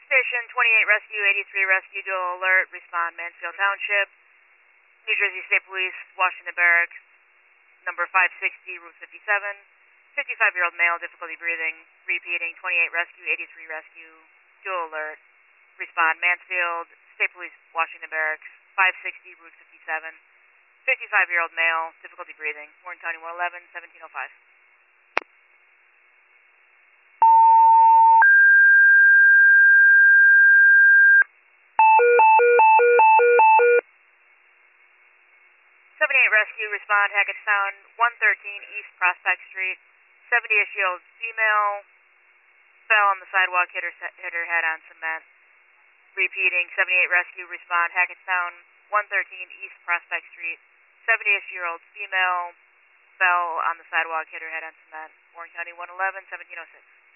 Station 28 Rescue, 83 Rescue, dual alert, respond Mansfield Township, New Jersey State Police, Washington Barracks, number 560, Route 57, 55-year-old male, difficulty breathing, repeating, 28 Rescue, 83 Rescue, dual alert, respond Mansfield, State Police, Washington Barracks, 560, Route 57, 55-year-old male, difficulty breathing, Warren County 111, 1705. 78 Rescue, respond Hackettstown, 113 East Prospect Street. 70-ish-year-old female fell on the sidewalk, hit her head on cement. Repeating, 78 Rescue, respond Hackettstown, 113 East Prospect Street. 70-ish-year-old female fell on the sidewalk, hit her head on cement. Warren County 111, 1706.